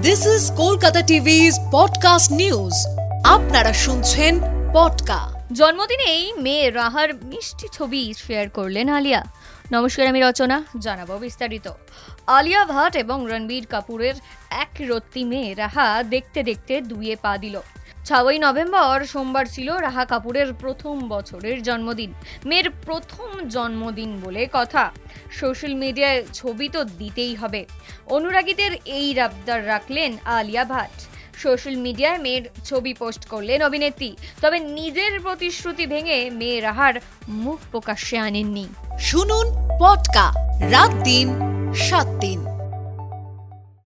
This is Kolkata TV's podcast news. আপনারা শুনছেন পডকা। জন্মদিনেই মেয়ে রাহার মিষ্টি ছবি শেয়ার করলেন আলিয়া। নমস্কার, আমি রচনা, জানাবো বিস্তারিত। আলিয়া ভাট এবং রণবীর কাপুরের এক রত্তি মেয়ে রাহা দেখতে দেখতে দুয়ে পা দিল। 6ই নভেম্বর সোমবার ছিল রাহা কাপুরের প্রথম বছরের জন্মদিন। মেয়ের প্রথম জন্মদিন বলে কথা, সোশ্যাল মিডিয়ায় ছবি তো দিতেই হবে। অনুরাগীদের এই আবদার রাখলেন আলিয়া ভাট। সোশ্যাল মিডিয়ায় মেয়ের ছবি পোস্ট করলেন অভিনেত্রী, তবে নিজের প্রতিশ্রুতি ভেঙে মেয়ে রাহার মুখ প্রকাশ্যে আনেননি। শুনুন পডকা রাত দিন 7 দিন।